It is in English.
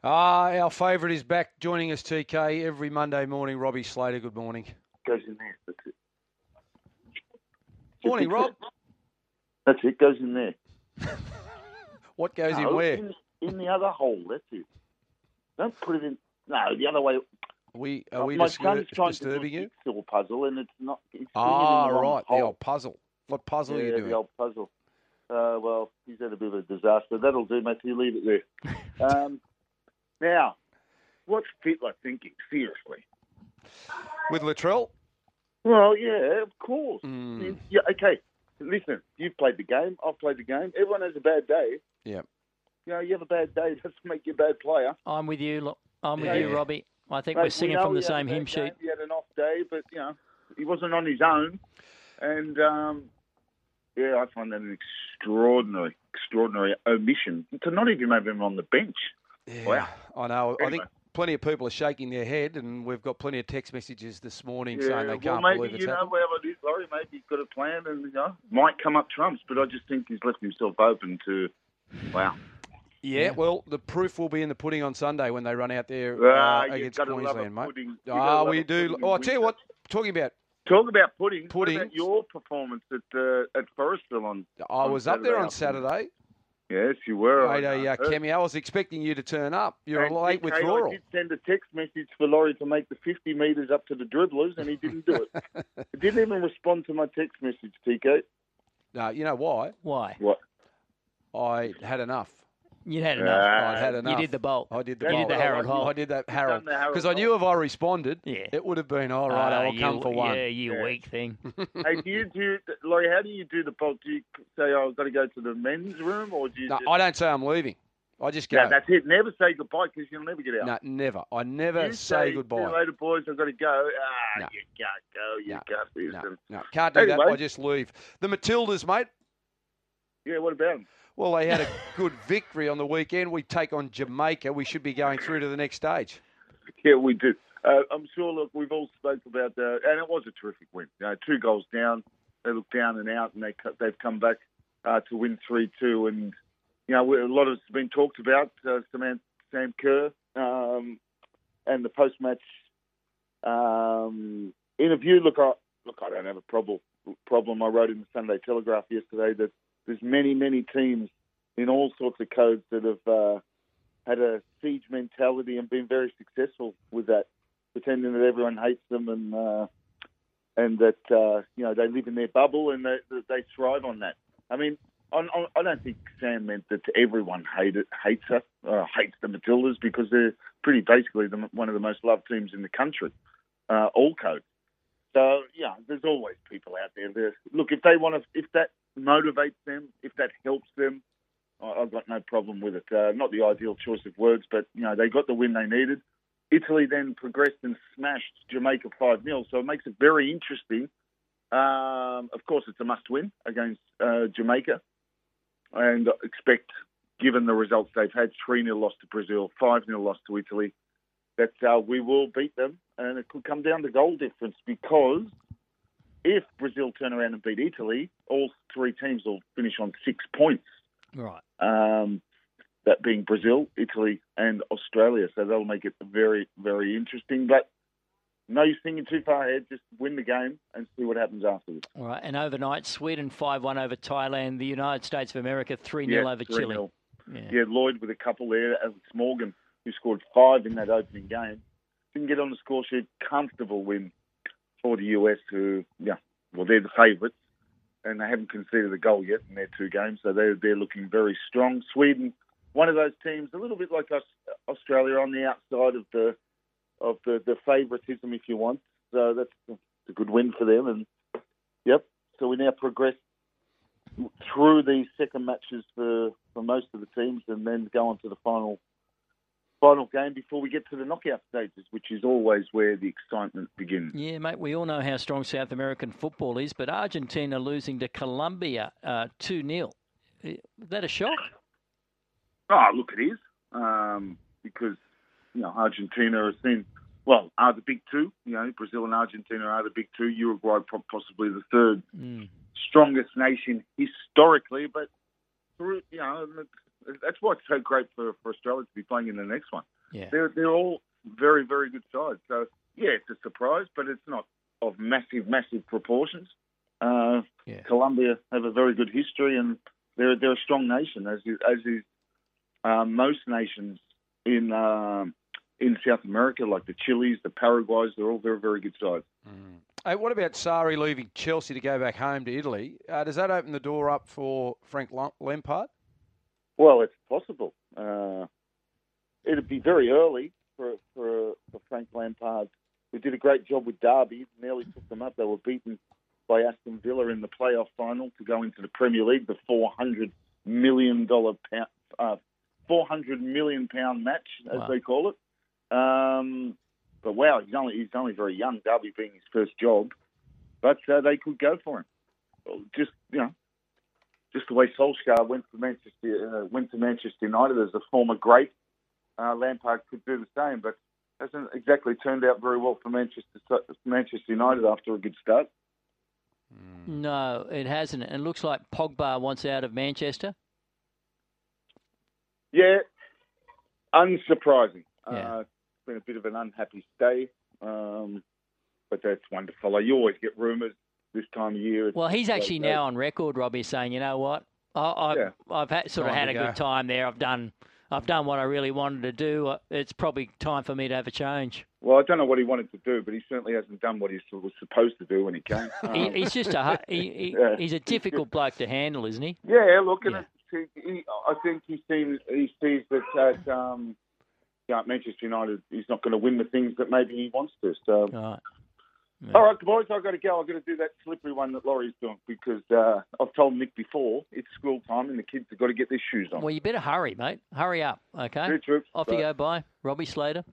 Our favourite is back joining us, TK, every Monday morning. Robbie Slater, good morning. Goes in there. That's it. Morning, Rob. That's it. Goes in there. What goes in where? In the other hole. That's it. Don't put it in. No, the other way. Are we My son's trying disturbing to do a you? jigsaw puzzle, and it's not. It's Right. hole. The old puzzle. What puzzle are you doing? The old puzzle. Well, he's had a bit of a disaster. That'll do, mate. You leave it there. Now, what's Fittler thinking? Seriously. With Latrell? Well, yeah, of course. Yeah, okay. Listen, you've played the game. I've played the game. Everyone has a bad day. Yeah. You know, you have a bad day. It doesn't make you a bad player. I'm with you. You, Robbie. I think we're singing we from the same hymn sheet. He had an off day, but, you know, he wasn't on his own. And, I find that an extraordinary omission to not even have him on the bench. Yeah, wow. I know. Anyway. I think plenty of people are shaking their head, and we've got plenty of text messages this morning saying they can't believe it's happened. Whatever it is, Laurie, maybe he's got a plan and, might come up trumps, but I just think he's left himself open to, wow. Yeah, well, the proof will be in the pudding on Sunday when they run out there against Queensland, mate. We do. Oh, I'll tell you what, talking about pudding. What about your performance at Forestville on I was Saturday up there on Saturday. Yes, you were. Made a cameo. I was expecting you to turn up. You're late withdrawal. I did send a text message for Laurie to make the 50 metres up to the dribblers, and he didn't do it. He didn't even respond to my text message, TK. No, you know why? Why? What? I had enough. You had enough. I'd had enough. You did the bolt. I did the You did the Harold Holt. I did that Harold. Because I knew if I responded, it would have been, all right, I'll come for one. Yeah, you weak thing. Hey, Laurie, how do you do the bolt? Do you say, I've got to go to the men's room, or do you No, I don't say I'm leaving. I just go. No, that's it. Never say goodbye because you'll never get out. No, never. I never say goodbye. See you later, boys. I've got to go. No. You can't go. You can't do this. No, can't do that. I just leave. The Matildas, mate. Yeah, what about them? Well, they had a good victory on the weekend. We take on Jamaica. We should be going through to the next stage. Yeah, we do. I'm sure, look, we've all spoke about that, and it was a terrific win. 2 goals down. They looked down and out, and they've come back to win 3-2. And, a lot of it's been talked about, Sam Kerr, and the post-match interview. Look, I don't have a problem. I wrote in the Sunday Telegraph yesterday that there's many teams in all sorts of codes that have had a siege mentality and been very successful with that, pretending that everyone hates them and that they live in their bubble and they thrive on that. I mean, I don't think Sam meant that everyone hates us, hates the Matildas, because they're pretty basically one of the most loved teams in the country, all codes. So, there's always people out there. Look, if that motivates them, if that helps them, I've got no problem with it. Not the ideal choice of words, but, they got the win they needed. Italy then progressed and smashed Jamaica 5-0, so it makes it very interesting. Of course, it's a must-win against Jamaica, and expect, given the results they've had, 3-0 loss to Brazil, 5-0 loss to Italy, that we will beat them, and it could come down to goal difference, because if Brazil turn around and beat Italy, all 3 teams will finish on 6 points. Right. That being Brazil, Italy, and Australia. So that'll make it very, very interesting. But no use thinking too far ahead. Just win the game and see what happens afterwards. All right. And overnight, Sweden 5-1 over Thailand. The United States of America 3-0 over Chile. Yeah, Lloyd with a couple there. Alex Morgan, who scored 5 in that opening game. Didn't get on the score sheet. Comfortable win for the US, who, they're the favourites. And they haven't conceded a goal yet in their 2 games. So they're looking very strong. Sweden, one of those teams, a little bit like us, Australia, on the outside of the favouritism, if you want. So that's a good win for them. And so we now progress through these second matches for most of the teams, and then go on to the final game before we get to the knockout stages, which is always where the excitement begins. Yeah, mate, we all know how strong South American football is, but Argentina losing to Colombia 2-0. Is that a shock? Oh, look, it is. Because, Argentina are the big 2. Brazil and Argentina are the big 2. Uruguay possibly the 3rd strongest nation historically. But, that's why it's so great for Australia to be playing in the next one. Yeah. They're all very, very good sides. So, yeah, it's a surprise, but it's not of massive, massive proportions. Colombia have a very good history, and they're a strong nation, as is most nations in South America, like the Chiles, the Paraguays. They're all very, very good sides. Mm. Hey, what about Sarri leaving Chelsea to go back home to Italy? Does that open the door up for Frank Lampard? Well, it's possible. It'd be very early for Frank Lampard, who did a great job with Derby, nearly took them up. They were beaten by Aston Villa in the playoff final to go into the Premier League, the $400 million match, as they call it. But wow, he's only very young. Derby being his first job, but they could go for him. Just the way Solskjaer went to Manchester United as a former great, Lampard could do the same. But hasn't exactly turned out very well for Manchester United after a good start. No, it hasn't. And it looks like Pogba wants out of Manchester. Yeah, unsurprising. Yeah. It's been a bit of an unhappy stay, but that's one to follow. You always get rumours this time of year. Well, he's actually now on record, Robbie, saying, you know what, I've had a good time there. I've done what I really wanted to do. It's probably time for me to have a change. Well, I don't know what he wanted to do, but he certainly hasn't done what he was supposed to do when he came. He's just he's a difficult bloke to handle, isn't he? Yeah, look, and I think he sees that at Manchester United he's not going to win the things that maybe he wants to. So, right. Yeah. All right, boys, I've got to go. I've got to do that slippery one that Laurie's doing because I've told Nick before it's school time and the kids have got to get their shoes on. Well, you better hurry, mate. Hurry up, okay? True. Off you go. Bye. Robbie Slater.